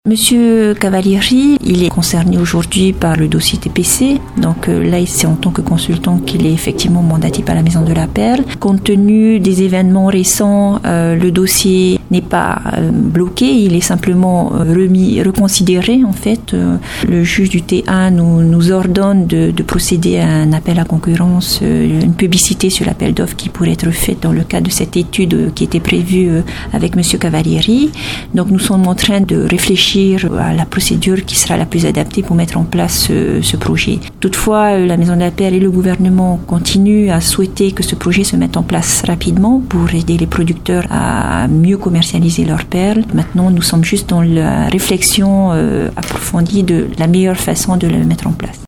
Monsieur Cavalieri, il est concerné aujourd'hui par le dossier TPC. Donc là, c'est en tant que consultant qu'il est effectivement mandaté par la Maison de la Perle. Compte tenu des événements récents, le dossier n'est pas bloqué, il est simplement reconsidéré en fait. Le juge du T1 nous ordonne de procéder à un appel à concurrence, une publicité sur l'appel d'offres qui pourrait être faite dans le cadre de cette étude qui était prévue avec Monsieur Cavalieri. Donc nous sommes en train de réfléchir à la procédure qui sera la plus adaptée pour mettre en place ce projet. Toutefois, la Maison de la Perle et le gouvernement continuent à souhaiter que ce projet se mette en place rapidement pour aider les producteurs à mieux commercialiser leurs perles. Maintenant, nous sommes juste dans la réflexion approfondie de la meilleure façon de le mettre en place.